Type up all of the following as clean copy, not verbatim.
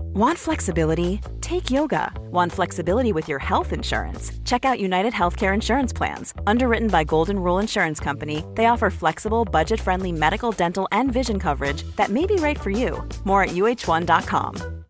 Want flexibility? Take yoga. Want flexibility with your health insurance? Check out United Healthcare Insurance Plans. Underwritten by Golden Rule Insurance Company, they offer flexible, budget-friendly medical, dental, and vision coverage that may be right for you. More at uh1.com.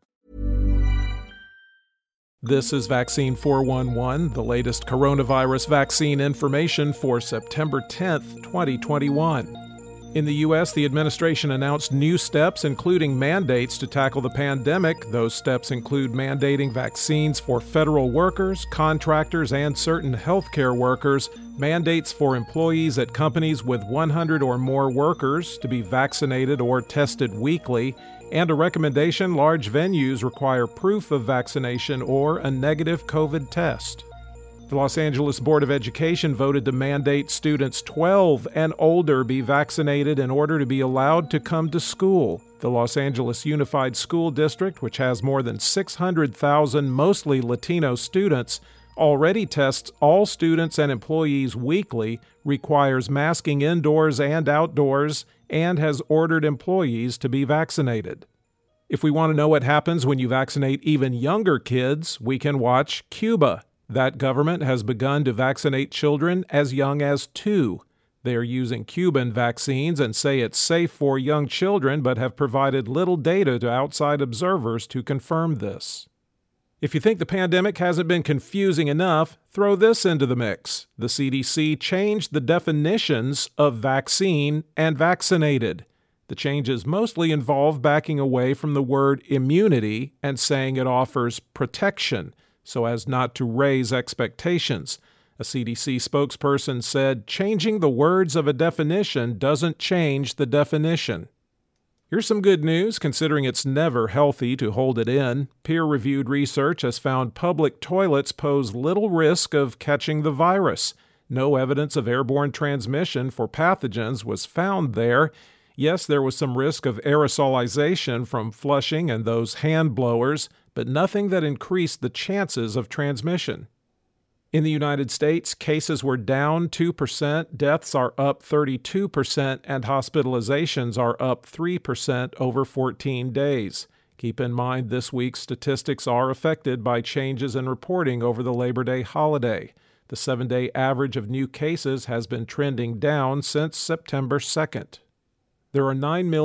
This is Vaccine 411, the latest coronavirus vaccine information for September 10th, 2021. In the U.S., the administration announced new steps, including mandates to tackle the pandemic. Those steps include mandating vaccines for federal workers, contractors, and certain healthcare workers, mandates for employees at companies with 100 or more workers to be vaccinated or tested weekly, and a recommendation large venues require proof of vaccination or a negative COVID test. The Los Angeles Board of Education voted to mandate students 12 and older be vaccinated in order to be allowed to come to school. The Los Angeles Unified School District, which has more than 600,000 mostly Latino students, already tests all students and employees weekly, requires masking indoors and outdoors, and has ordered employees to be vaccinated. If we want to know what happens when you vaccinate even younger kids, we can watch Cuba. That government has begun to vaccinate children as young as 2. They are using Cuban vaccines and say it's safe for young children, but have provided little data to outside observers to confirm this. If you think the pandemic hasn't been confusing enough, throw this into the mix. The CDC changed the definitions of vaccine and vaccinated. The changes mostly involve backing away from the word immunity and saying it offers protection, so as not to raise expectations. A CDC spokesperson said, changing the words of a definition doesn't change the definition. Here's some good news, considering it's never healthy to hold it in. Peer-reviewed research has found public toilets pose little risk of catching the virus. No evidence of airborne transmission for pathogens was found there. Yes, there was some risk of aerosolization from flushing and those hand blowers, but nothing that increased the chances of transmission. In the United States, cases were down 2%, deaths are up 32%, and hospitalizations are up 3% over 14 days. Keep in mind this week's statistics are affected by changes in reporting over the Labor Day holiday. The 7-day average of new cases has been trending down since September 2nd. There are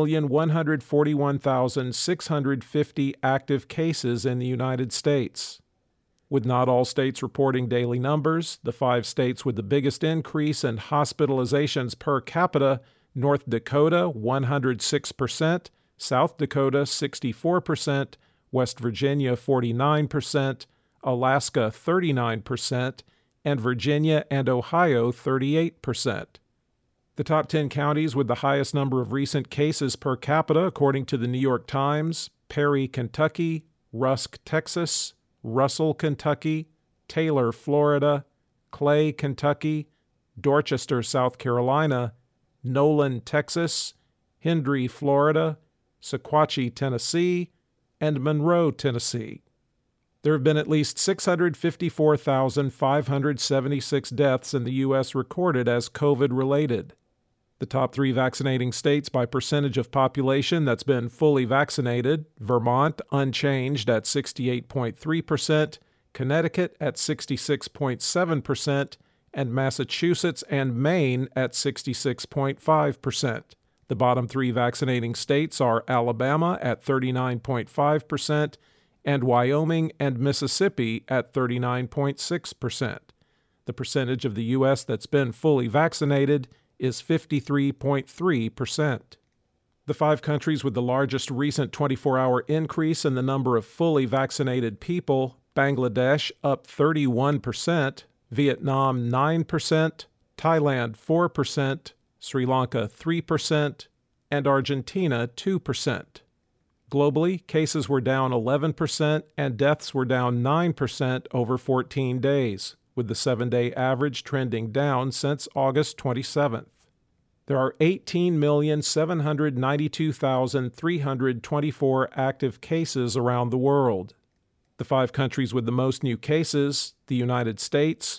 9,141,650 active cases in the United States. With not all states reporting daily numbers, the 5 states with the biggest increase in hospitalizations per capita, North Dakota 106%, South Dakota 64%, West Virginia 49%, Alaska 39%, and Virginia and Ohio 38%. The top 10 counties with the highest number of recent cases per capita, according to the New York Times: Perry, Kentucky; Rusk, Texas; Russell, Kentucky; Taylor, Florida; Clay, Kentucky; Dorchester, South Carolina; Nolan, Texas; Hendry, Florida; Sequatchie, Tennessee; and Monroe, Tennessee. There have been at least 654,576 deaths in the U.S. recorded as COVID-related. The top 3 vaccinating states by percentage of population that's been fully vaccinated: Vermont unchanged at 68.3%, Connecticut at 66.7%, and Massachusetts and Maine at 66.5%. The bottom 3 vaccinating states are Alabama at 39.5%, and Wyoming and Mississippi at 39.6%. The percentage of the U.S. that's been fully vaccinated is 53.3%. The 5 countries with the largest recent 24-hour increase in the number of fully vaccinated people: Bangladesh up 31%, Vietnam 9%, Thailand 4%, Sri Lanka 3%, and Argentina 2%. Globally, cases were down 11% and deaths were down 9% over 14 days, with the 7-day average trending down since August 27th. There are 18,792,324 active cases around the world. The 5 countries with the most new cases: the United States,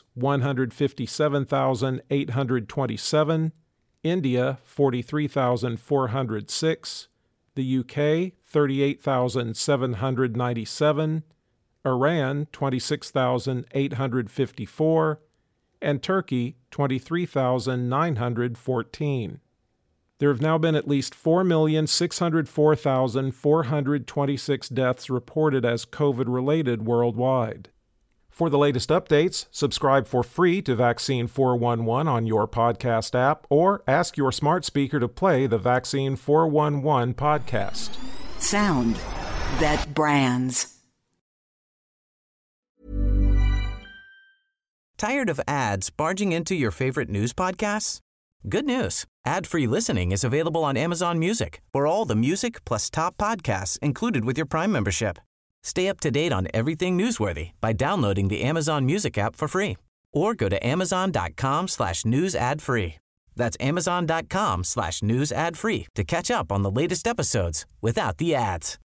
157,827, India, 43,406, the UK, 38,797, Iran 26,854, and Turkey 23,914. There have now been at least 4,604,426 deaths reported as COVID-related worldwide. For the latest updates, subscribe for free to Vaccine 411 on your podcast app or ask your smart speaker to play the Vaccine 411 podcast. Sound that brands. Tired of ads barging into your favorite news podcasts? Good news. Ad-free listening is available on Amazon Music for all the music plus top podcasts included with your Prime membership. Stay up to date on everything newsworthy by downloading the Amazon Music app for free or go to amazon.com/news ad free. That's amazon.com/news ad free to catch up on the latest episodes without the ads.